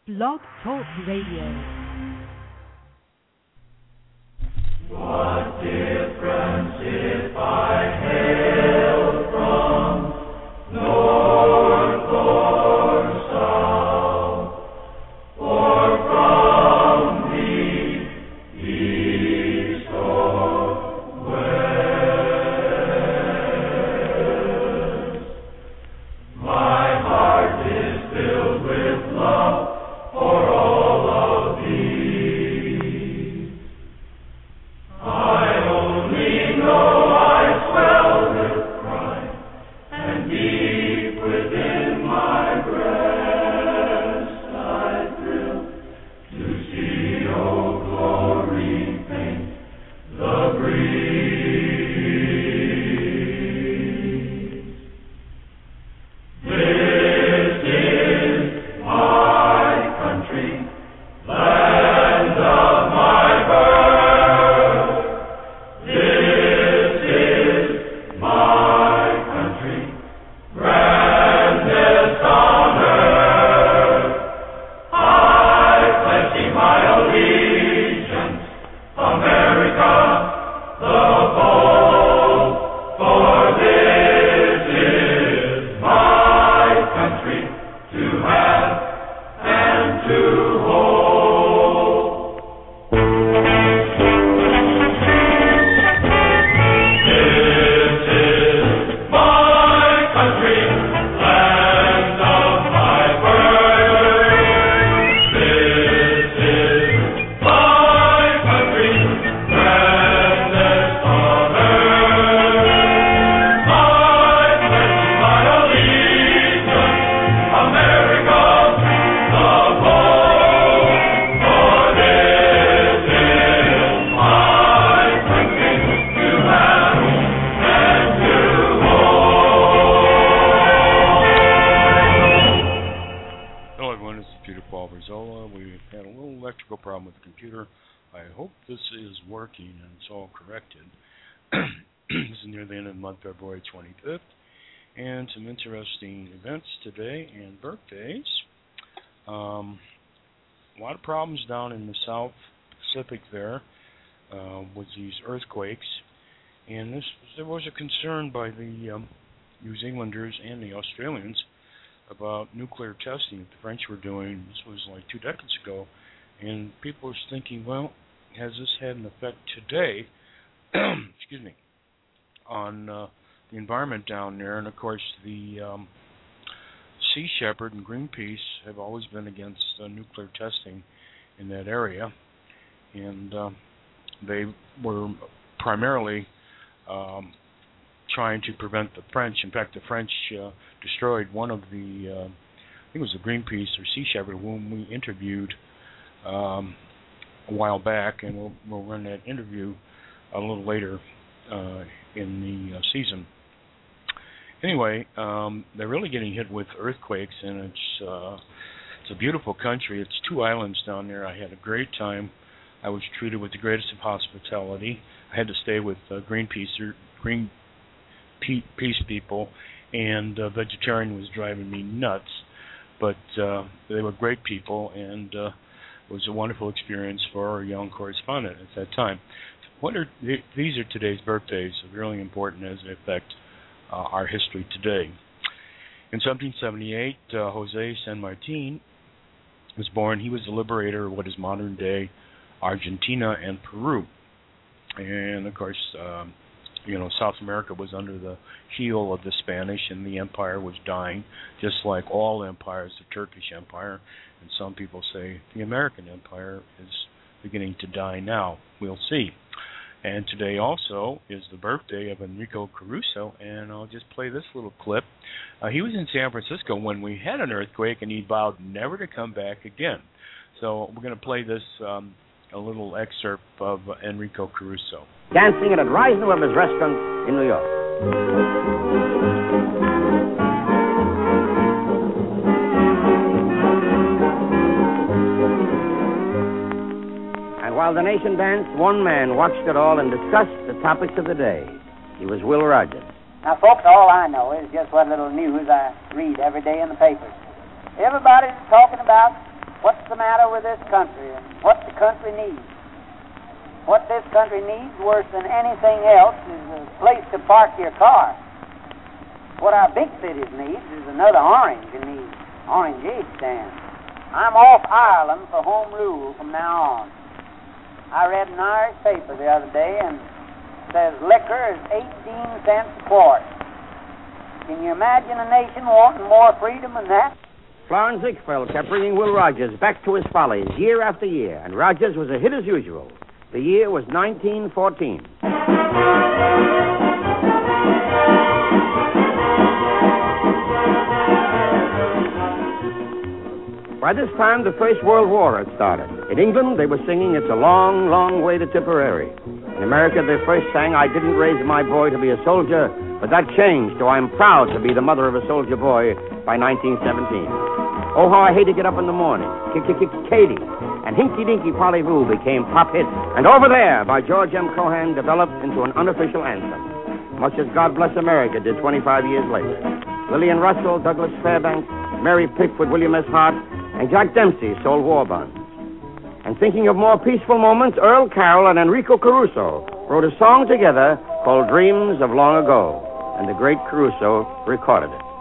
Blog Talk Radio. What difference if I hail from north or south, or from the east or west? My heart is filled with love for all of thee. I only know I swell with pride, and deep within my breast I thrill to see, oh glory, paint the breeze. This is my country, land of my birth. This is my country, grandest on earth. I pledge thee my allegiance, America the bold, for this is my country to have and to hold. This is my country, land of my birth. This is my country, grandest on earth. I pledge my allegiance, America the bold, for this is my country to have and to hold. Hello everyone, this is Peter Paul Brizola. We've had a little electrical problem with the computer. I hope this is working and it's all corrected. This is near the end of the month, February 25th, and some interesting events today and birthdays. A lot of problems down in the South Pacific there with these earthquakes, and there was a concern by the New Zealanders and the Australians about nuclear testing that the French were doing. This was like 2 decades ago, and people were thinking, well, has this had an effect today excuse me, on the environment down there? And of course the Sea Shepherd and Greenpeace have always been against nuclear testing in that area, and they were primarily trying to prevent the French. In fact, the French destroyed one of the, I think it was the Greenpeace or Sea Shepherd, whom we interviewed a while back, and we'll run that interview a little later in the season. Anyway, they're really getting hit with earthquakes, and it's a beautiful country. It's 2 islands down there. I had a great time. I was treated with the greatest of hospitality. I had to stay with Greenpeace people, and vegetarian was driving me nuts, but they were great people, and it was a wonderful experience for our young correspondent at that time. These are today's birthdays, really important as they affect our history today. In 1778, Jose San Martin was born. He was the liberator of what is modern-day Argentina and Peru. And, of course, South America was under the heel of the Spanish, and the empire was dying, just like all empires, the Turkish Empire, and some people say the American Empire is beginning to die now. We'll see. And today also is the birthday of Enrico Caruso, and I'll just play this little clip. He was in San Francisco when we had an earthquake, and he vowed never to come back again. So we're going to play this, a little excerpt of Enrico Caruso. Dancing at Reisenweber's restaurant in New York. And while the nation danced, one man watched it all and discussed the topics of the day. He was Will Rogers. Now, folks, all I know is just what little news I read every day in the papers. Everybody's talking about what's the matter with this country and what the country needs. What this country needs worse than anything else is a place to park your car. What our big cities need is another orange in these orangeade stands. I'm off Ireland for home rule from now on. I read an Irish paper the other day and it says liquor is 18 cents a quart. Can you imagine a nation wanting more freedom than that? Florence Ziegfeld kept bringing Will Rogers back to his follies year after year, and Rogers was a hit as usual. The year was 1914. By this time, the First World War had started. In England, they were singing It's a Long, Long Way to Tipperary. In America, they first sang I Didn't Raise My Boy to Be a Soldier, but that changed to I'm Proud to Be the Mother of a Soldier Boy by 1917. Oh, how I hate to get up in the morning. Katie. And Hinky Dinky Polly Voo became pop hits. And Over There by George M. Cohan developed into an unofficial anthem, much as God Bless America did 25 years later. Lillian Russell, Douglas Fairbanks, Mary Pickford, William S. Hart, and Jack Dempsey sold war bonds. And thinking of more peaceful moments, Earl Carroll and Enrico Caruso wrote a song together called Dreams of Long Ago. And the great Caruso recorded it.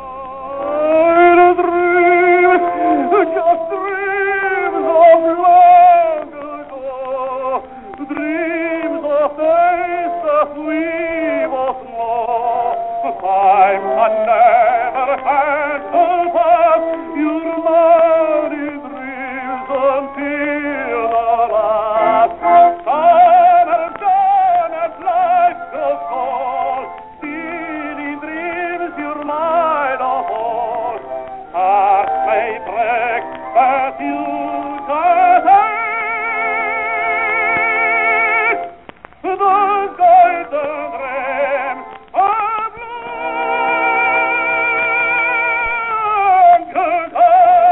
Just dreams of long ago, dreams of days that we both know. Time can never cancel past your mighty dreams until the last. Sun and light goes cold, still in dreams your mind uphold. Heart may break, but you can take the golden dreams of long ago.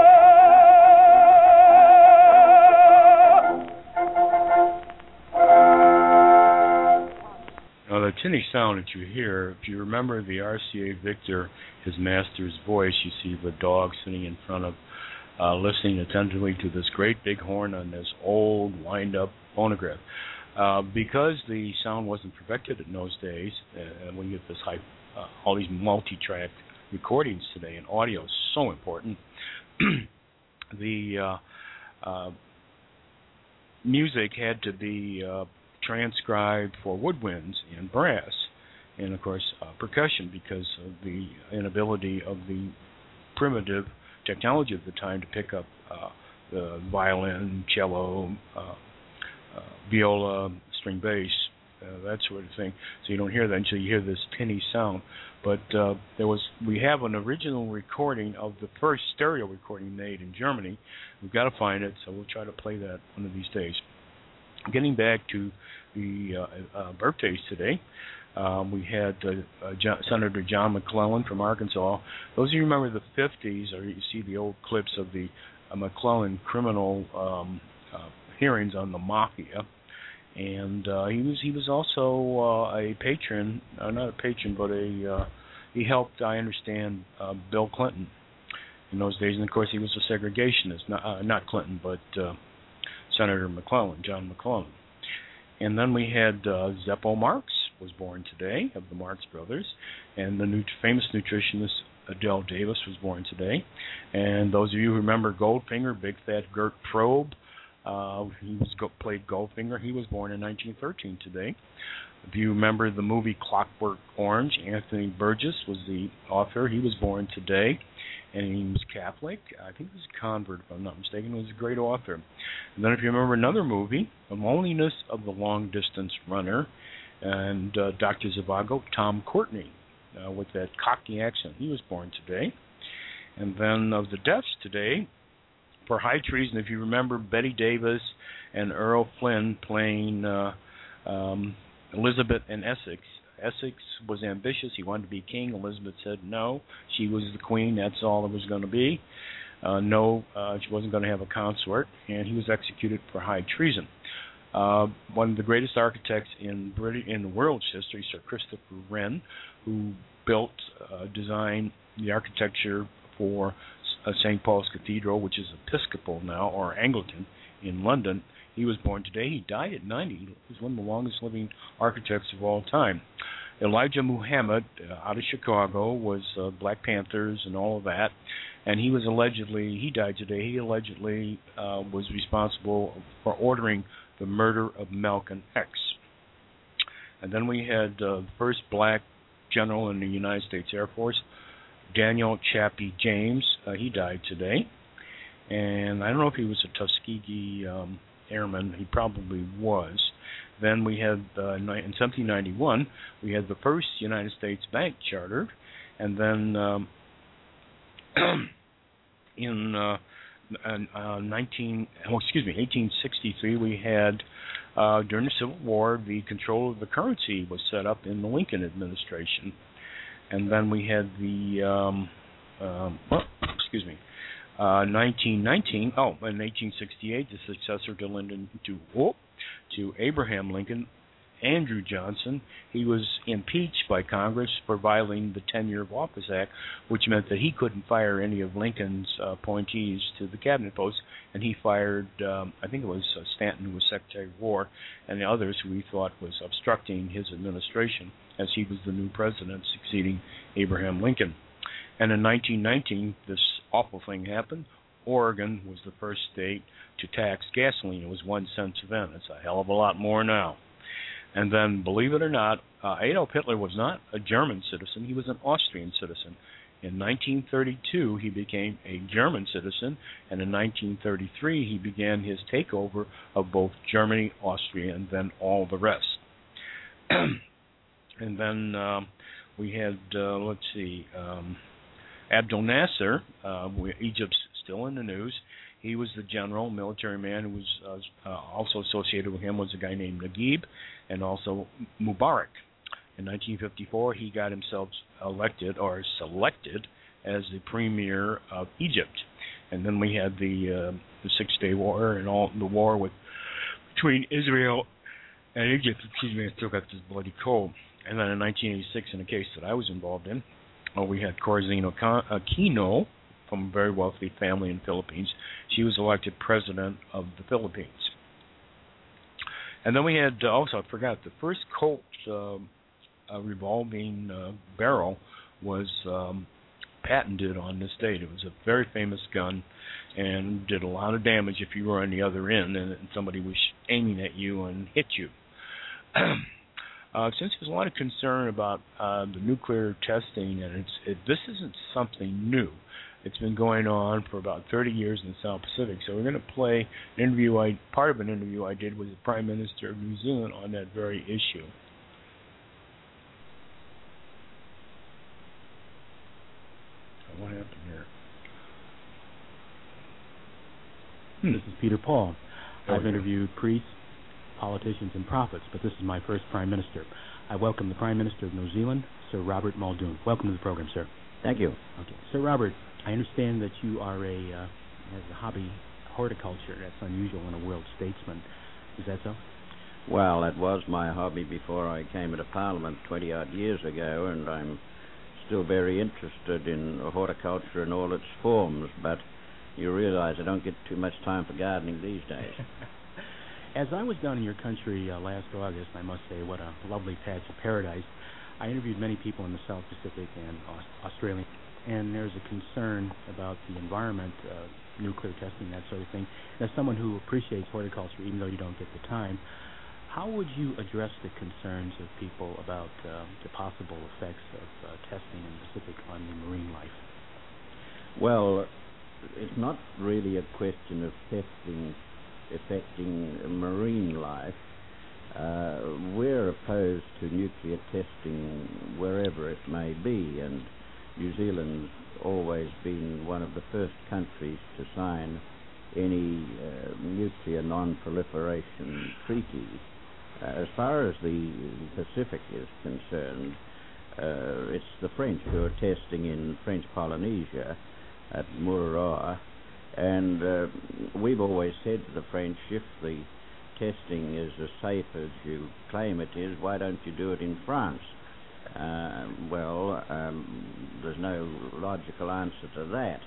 Now, the tinny sound that you hear, if you remember the RCA Victor, his master's voice, you see the dog sitting in front of, listening attentively to this great big horn on this old, wind-up phonograph. Because the sound wasn't perfected in those days, and we get this all these multi-track recordings today, and audio is so important, the music had to be transcribed for woodwinds and brass, and of course percussion, because of the inability of the primitive technology of the time to pick up the violin, cello, viola, string bass, that sort of thing. So you don't hear that until you hear this tinny sound. But we have an original recording of the first stereo recording made in Germany. We've got to find it, so we'll try to play that one of these days. Getting back to the birthdays today, we had Senator John McClellan from Arkansas. Those of you who remember the 50s, or you see the old clips of the McClellan criminal hearings on the mafia, and he was also a patron, not a patron, but he helped, I understand, Bill Clinton in those days, and of course he was a segregationist, not Clinton, but Senator McClellan, John McClellan. And then we had Zeppo Marx was born today, of the Marx Brothers, and the famous nutritionist Adele Davis was born today. And those of you who remember Goldfinger, Big Fat Gert Probe, played Goldfinger. He was born in 1913 today. If you remember the movie Clockwork Orange, Anthony Burgess was the author. He was born today, and he was Catholic. I think he was a convert, if I'm not mistaken. He was a great author. And then if you remember another movie, The Loneliness of the Long Distance Runner, and Dr. Zhivago, Tom Courtney, with that Cockney accent. He was born today. And then of the deaths today, for high treason, if you remember Betty Davis and Earl Flynn playing Elizabeth and Essex. Essex was ambitious. He wanted to be king. Elizabeth said no. She was the queen. That's all it was going to be. She wasn't going to have a consort, and he was executed for high treason. One of the greatest architects in the world's history, Sir Christopher Wren, who designed the architecture for St. Paul's Cathedral, which is Episcopal now, or Anglican, in London. He was born today. He died at 90. He was one of the longest living architects of all time. Elijah Muhammad, out of Chicago, was Black Panthers and all of that. And he died today, he allegedly was responsible for ordering the murder of Malcolm X. And then we had the first black general in the United States Air Force, Daniel Chappie James. He died today. And I don't know if he was a Tuskegee airman. He probably was. Then we had, in 1791, we had the first United States bank chartered. And then in 1863, we had, during the Civil War, the control of the currency was set up in the Lincoln administration. And then we had the, 1919, in 1868, the successor to Abraham Lincoln, Andrew Johnson. He was impeached by Congress for violating the Tenure of Office Act, which meant that he couldn't fire any of Lincoln's appointees to the cabinet post, and he fired, I think it was Stanton, who was Secretary of War, and the others who he thought was obstructing his administration, as he was the new president succeeding Abraham Lincoln. And in 1919, this awful thing happened. Oregon was the first state to tax gasoline. It was 1 cent a cent. It's a hell of a lot more now. And then, believe it or not, Adolf Hitler was not a German citizen. He was an Austrian citizen. In 1932, he became a German citizen, and in 1933, he began his takeover of both Germany, Austria, and then all the rest. And then we had, Abdel Nasser. Egypt's still in the news. He was the general, military man who was also associated with him was a guy named Naguib, and also Mubarak. In 1954, he got himself elected or selected as the premier of Egypt. And then we had the Six-Day War and all the war between Israel and Egypt. Excuse me, I still got this bloody cold. And then in 1986, in a case that I was involved in, we had Corazine Aquino from a very wealthy family in the Philippines. She was elected president of the Philippines. And then we had, also I forgot, the first Colt revolving barrel was patented on this date. It was a very famous gun and did a lot of damage if you were on the other end and somebody was aiming at you and hit you. Since there's a lot of concern about the nuclear testing, and this isn't something new. It's been going on for about 30 years in the South Pacific. So we're going to play an interview. Part of an interview I did with the Prime Minister of New Zealand on that very issue. What happened here? This is Peter Paul. I've interviewed priests, politicians, and prophets, but this is my first Prime Minister. I welcome the Prime Minister of New Zealand, Sir Robert Muldoon. Welcome to the program, sir. Thank you. Okay. Sir Robert, I understand that you are as a hobby horticulture. That's unusual in a world statesman. Is that so? Well, that was my hobby before I came into Parliament 20-odd years ago, and I'm still very interested in horticulture in all its forms, but you realize I don't get too much time for gardening these days. As I was down in your country last August, I must say, what a lovely patch of paradise. I interviewed many people in the South Pacific and Australia, and there's a concern about the environment, nuclear testing, that sort of thing. As someone who appreciates horticulture, even though you don't get the time, how would you address the concerns of people about the possible effects of testing in the Pacific on the marine life? Well, it's not really a question of testing affecting marine life. We're opposed to nuclear testing wherever it may be, and New Zealand's always been one of the first countries to sign any nuclear non-proliferation treaty. As far as the Pacific is concerned, it's the French who are testing in French Polynesia at Mururoa, and we've always said to the French, if the testing is as safe as you claim it is, why don't you do it in France? There's no logical answer to that.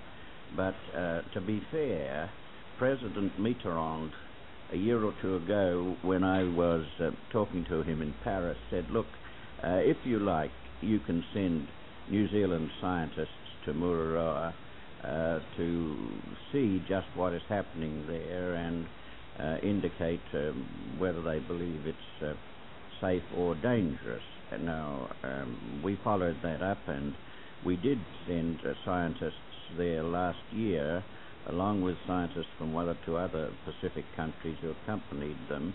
But to be fair, President Mitterrand, a year or two ago, when I was talking to him in Paris, said, look, if you like, you can send New Zealand scientists to Mururoa to see just what is happening there and indicate whether they believe it's safe or dangerous. And now, we followed that up, and we did send scientists there last year, along with scientists from one or two other Pacific countries who accompanied them.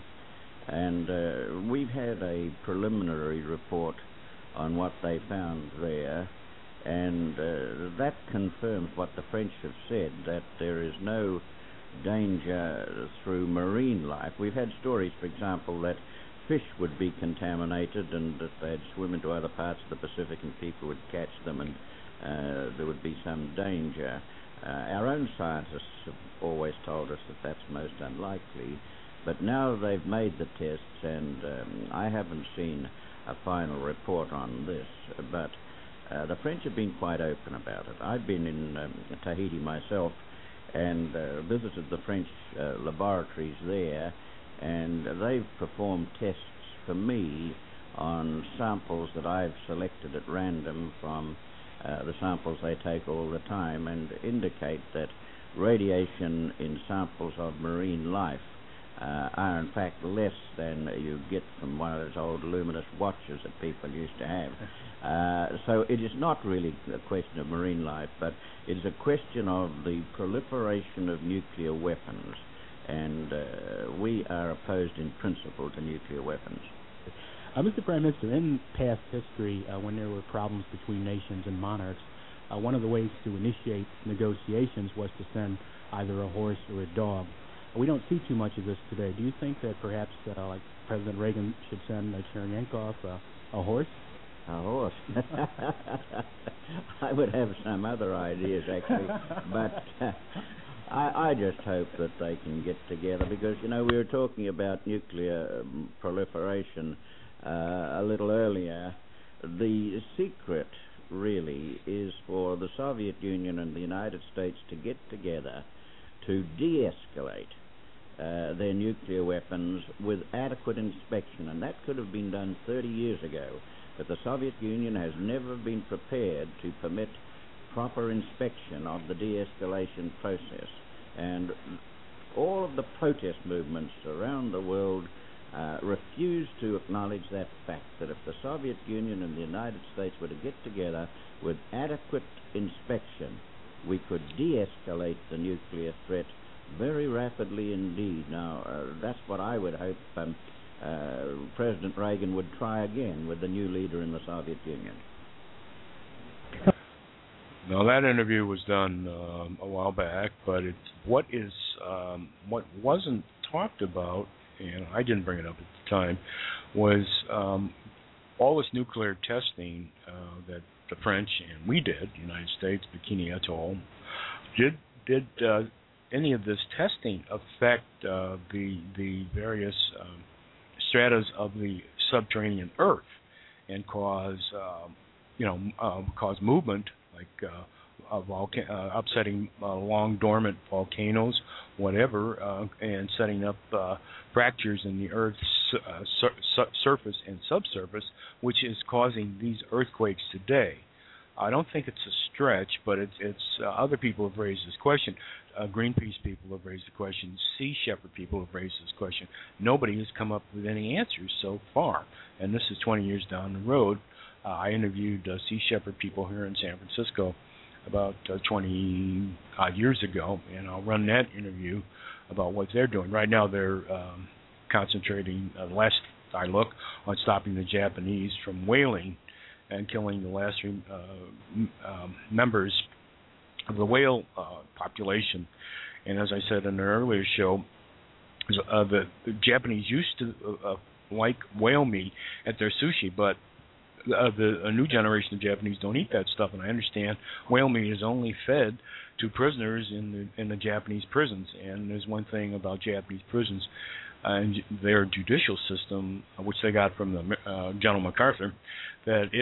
And we've had a preliminary report on what they found there, and that confirms what the French have said, that there is no danger through marine life. We've had stories, for example, that fish would be contaminated and that they'd swim into other parts of the Pacific and people would catch them and there would be some danger. Our own scientists have always told us that that's most unlikely, but now they've made the tests, and I haven't seen a final report on this, but the French have been quite open about it. I've been in Tahiti myself and visited the French laboratories there, and they've performed tests for me on samples that I've selected at random from the samples they take all the time, and indicate that radiation in samples of marine life are in fact less than you get from one of those old luminous watches that people used to have. So it is not really a question of marine life, but it is a question of the proliferation of nuclear weapons, and we are opposed in principle to nuclear weapons. Mr. Prime Minister, in past history, when there were problems between nations and monarchs, one of the ways to initiate negotiations was to send either a horse or a dog. We don't see too much of this today. Do you think that perhaps, like President Reagan, should send Cherenkov a horse? A horse? I would have some other ideas, actually, but I just hope that they can get together, because, you know, we were talking about nuclear proliferation a little earlier. The secret really is for the Soviet Union and the United States to get together to de-escalate their nuclear weapons with adequate inspection, and that could have been done 30 years ago, but the Soviet Union has never been prepared to permit proper inspection of the de-escalation process, and all of the protest movements around the world refuse to acknowledge that fact, that if the Soviet Union and the United States were to get together with adequate inspection, we could de-escalate the nuclear threat very rapidly indeed. Now, that's what I would hope President Reagan would try again with the new leader in the Soviet Union. Now, that interview was done a while back, but what wasn't talked about, and I didn't bring it up at the time, was all this nuclear testing that the French and we did, the United States, Bikini Atoll. Did any of this testing affect the various stratas of the subterranean Earth and cause movement, like upsetting long dormant volcanoes, whatever, and setting up fractures in the Earth's surface and subsurface, which is causing these earthquakes today? I don't think it's a stretch, but it's other people have raised this question. Greenpeace people have raised the question. Sea Shepherd people have raised this question. Nobody has come up with any answers so far, and this is 20 years down the road. I interviewed Sea Shepherd people here in San Francisco about 20-odd years ago, and I'll run that interview about what they're doing. Right now they're concentrating, last I look, on stopping the Japanese from whaling and killing the last members of the whale population. And as I said in an earlier show, the Japanese used to like whale meat at their sushi, but a new generation of Japanese don't eat that stuff, and I understand whale meat is only fed to prisoners in the Japanese prisons. And there's one thing about Japanese prisons and their judicial system, which they got from the General MacArthur, that if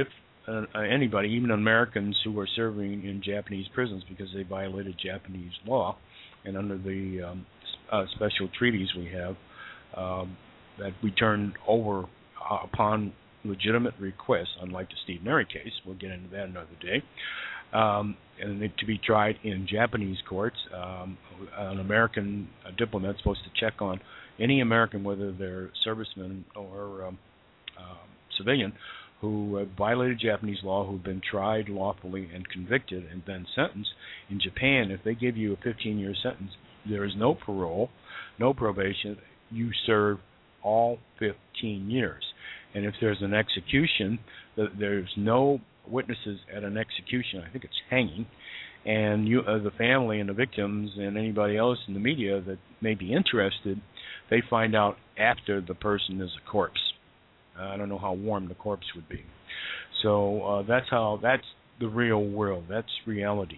anybody, even Americans who were serving in Japanese prisons because they violated Japanese law, and under the special treaties we have that we turned over upon legitimate request, unlike the Steve Mary case. We'll get into that another day. And to be tried in Japanese courts. An American diplomat is supposed to check on any American, whether they're servicemen or civilian, who violated Japanese law, who've been tried lawfully and convicted and then sentenced. In Japan, if they give you a 15-year sentence, there is no parole, no probation. You serve all 15 years. And if there's an execution, there's no witnesses at an execution. I think it's hanging. And you, the family and the victims and anybody else in the media that may be interested, they find out after the person is a corpse. I don't know how warm the corpse would be. So that's the real world. That's reality.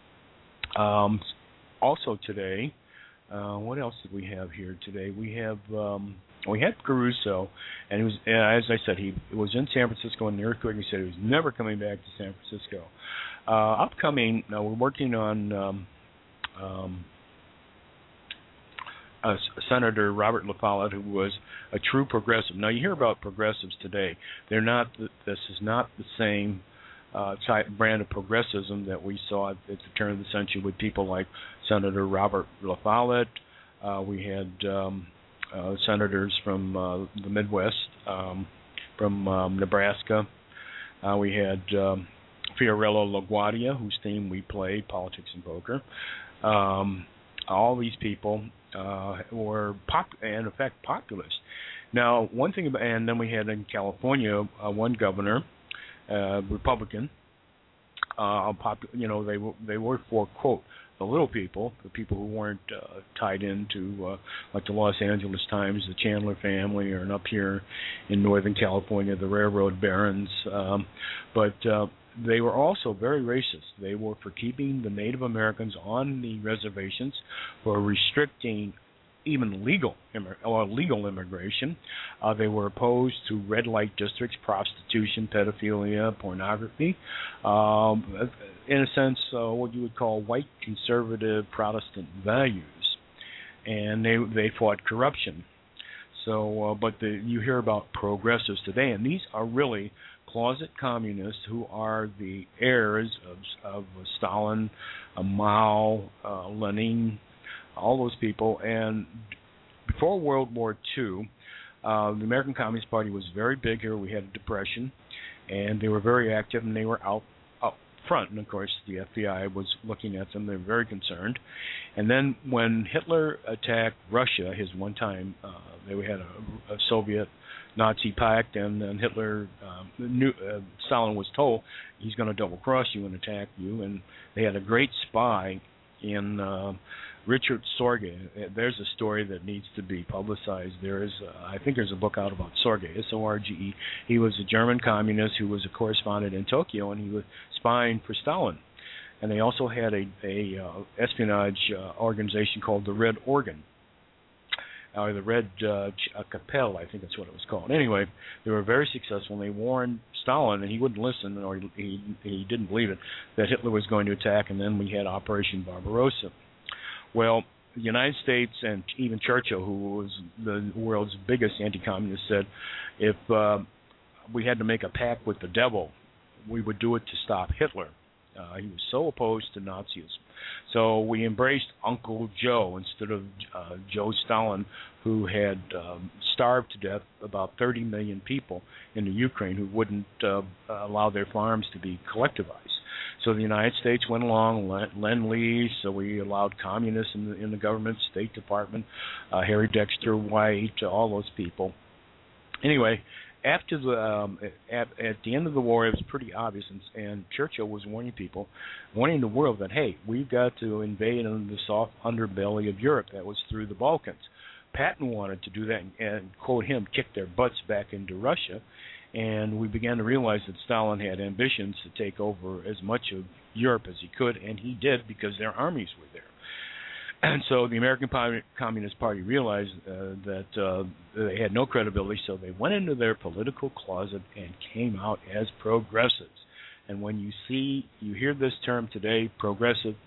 Also today, what else did we have here today? We had Caruso, and he was, as I said, he was in San Francisco in the earthquake. He said he was never coming back to San Francisco. Upcoming, we're working on Senator Robert La Follette, who was a true progressive. Now, you hear about progressives today. They're not. This is not the same type brand of progressivism that we saw at the turn of the century with people like Senator Robert La Follette. We had senators from the Midwest, from Nebraska. We had Fiorello LaGuardia, whose theme we played, Politics and Poker. All these people were, in effect, populist. Now, one thing, and then we had in California one governor, Republican. They were for, quote, the little people, the people who weren't tied into, like the Los Angeles Times, the Chandler family, or up here in Northern California, the railroad barons. But they were also very racist. They were for keeping the Native Americans on the reservations, for restricting even legal immigration. They were opposed to red light districts, prostitution, pedophilia, pornography. In a sense, what you would call white conservative Protestant values, and they fought corruption. So, but you hear about progressives today, and these are really closet communists who are the heirs of Stalin, Mao, Lenin, all those people. And before World War II, the American Communist Party was very big here. We had a depression, and they were very active, and they were out front. And, of course, the FBI was looking at them. They were very concerned. And then when Hitler attacked Russia, his one time, they had a Soviet Nazi pact, and then Hitler Stalin was told he's going to double-cross you and attack you. And they had a great spy in Richard Sorge. There's a story that needs to be publicized. I think there's a book out about Sorge, S-O-R-G-E. He was a German communist who was a correspondent in Tokyo, and he was spying for Stalin. And they also had a espionage organization called the Red Organ, or the Red Capelle, I think that's what it was called. Anyway, they were very successful, and they warned Stalin, and he wouldn't listen, or he didn't believe it, that Hitler was going to attack, and then we had Operation Barbarossa. Well, the United States and even Churchill, who was the world's biggest anti-communist, said if we had to make a pact with the devil, we would do it to stop Hitler. He was so opposed to Nazism. So we embraced Uncle Joe instead of Joe Stalin, who had starved to death about 30 million people in the Ukraine who wouldn't allow their farms to be collectivized. So the United States went along, Lend-Lease, so we allowed communists in the government, State Department, Harry Dexter White, all those people. Anyway, after at the end of the war, it was pretty obvious, and Churchill was warning the world that, hey, we've got to invade into the soft underbelly of Europe. That was through the Balkans. Patton wanted to do that and quote him, kick their butts back into Russia. And we began to realize that Stalin had ambitions to take over as much of Europe as he could, and he did because their armies were And so the American Communist Party realized that they had no credibility, so they went into their political closet and came out as progressives. And when you hear this term today, progressivism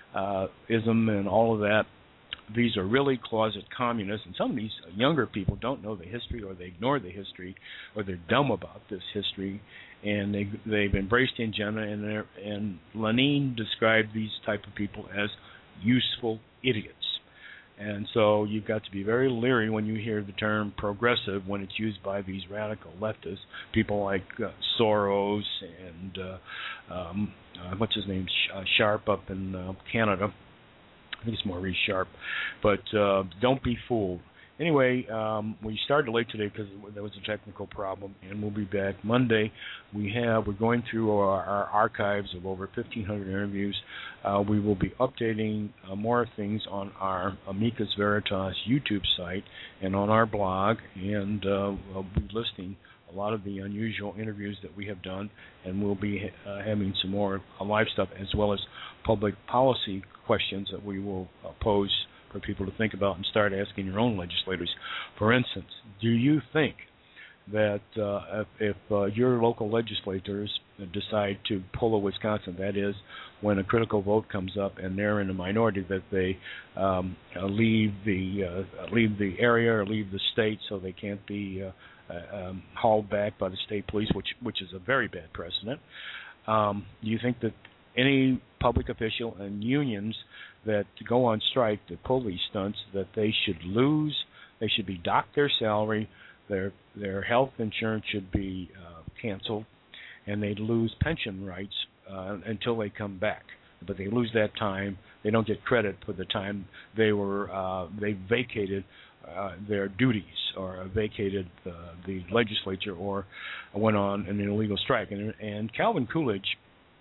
and all of that, these are really closet communists, and some of these younger people don't know the history, or they ignore the history, or they're dumb about this history, and they've embraced the agenda, and Lenin described these type of people as useful idiots. And so you've got to be very leery when you hear the term progressive when it's used by these radical leftists, people like Soros and what's his name, Sharp up in Canada. I think it's Maurice Sharp. But don't be fooled. Anyway, we started late today because there was a technical problem, and we'll be back Monday. We're going through our archives of over 1,500 interviews. We will be updating more things on our Amicus Veritas YouTube site and on our blog, and we'll be listing a lot of the unusual interviews that we have done, and we'll be having some more live stuff as well as public policy questions that we will pose for people to think about and start asking your own legislators. For instance, do you think that if your local legislators decide to pull a Wisconsin, that is, when a critical vote comes up and they're in a minority, that they leave the area or leave the state so they can't be hauled back by the state police, which is a very bad precedent? Do you think that any public official and unions that go on strike to pull these stunts, that they should lose, they should be docked their salary, their health insurance should be canceled, and they'd lose pension rights until they come back? But they lose that time. They don't get credit for the time they vacated their duties, or vacated the legislature, or went on an illegal strike. And Calvin Coolidge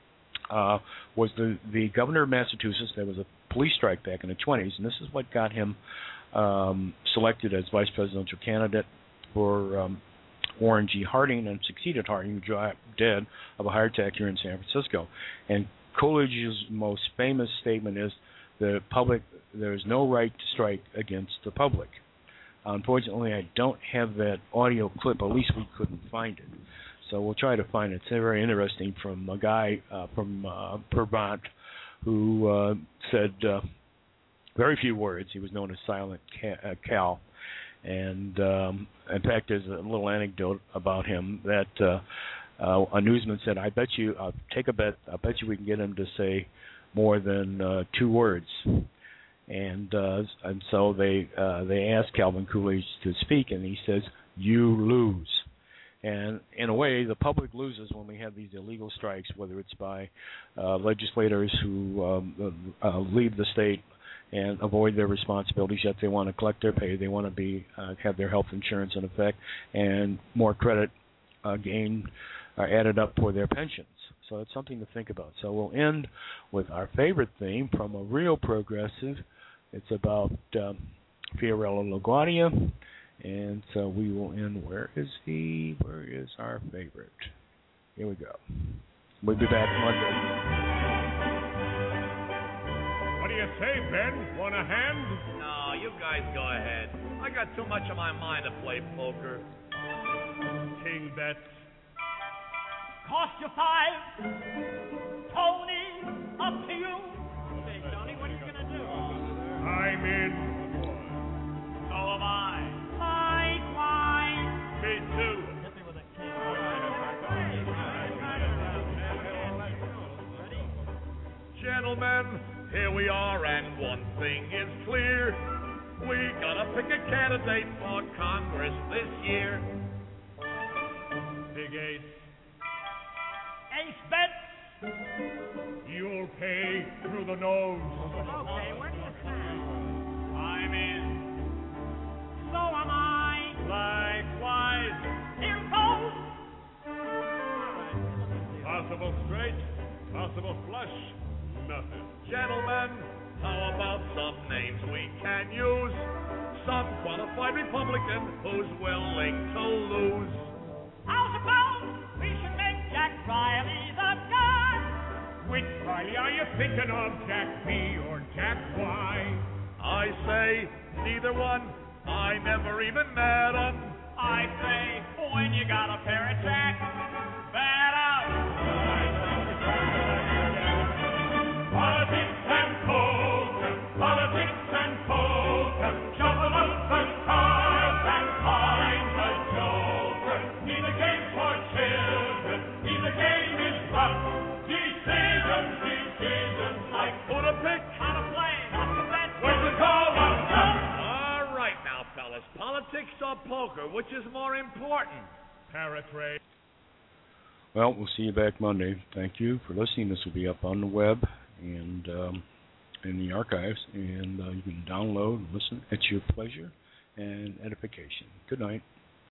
was the governor of Massachusetts. There was a police strike back in the 1920s, and this is what got him selected as vice presidential candidate for Warren G. Harding, and succeeded Harding, who dropped dead of a heart attack here in San Francisco. And Coolidge's most famous statement is, "The public, there is no right to strike against the public." Unfortunately, I don't have that audio clip. At least we couldn't find it. So we'll try to find it. It's very interesting, from a guy from Vermont who said very few words. He was known as Silent Cal. And in fact, there's a little anecdote about him that a newsman said, "I bet you, I'll take a bet, I bet you we can get him to say more than 2 words." And so they asked Calvin Coolidge to speak, and he says, "You lose." And in a way, the public loses when we have these illegal strikes, whether it's by legislators who leave the state and avoid their responsibilities, yet they want to collect their pay, they want to be have their health insurance in effect, and more credit gain added up for their pensions. So it's something to think about. So we'll end with our favorite theme from a real progressive. It's about Fiorello LaGuardia. And so we will end. Where is our favorite? Here we go. We'll be back Monday. What do you say, Ben? Want a hand? No, you guys go ahead. I got too much on my mind to play poker. King bets. Cost you 5. Tony, up to you. Hey, Tony, what are you going to do? I'm in. So am I. Likewise. Me too. Hit me with a king. Gentlemen, here we are, and one thing is clear. We gotta pick a candidate for Congress this year. Big Ace. Ace bet. You'll pay through the nose. Okay, where do you stand? I'm in. So am I. Likewise. Here goes. Possible straight, possible flush, nothing. Gentlemen, how about some names we can use? Some qualified Republican who's willing to lose. How about we should make Jack Riley the judge? Which Riley are you thinking of, Jack B or Jack Y? I say neither one. I never even met 'em. I say, when you got a pair of jacks, bat out. Politics and poker, politics and poker, shuffle up the cards and find the joker. He's a game for children, he's a game is rough. Decisions, like who to pick, how to play, what to bet, when to call up. All right now, fellas, politics or poker, which is more important? Paratrade. Well, we'll see you back Monday. Thank you for listening. This will be up on the web and in the archives, and you can download and listen at your pleasure and edification. Good night.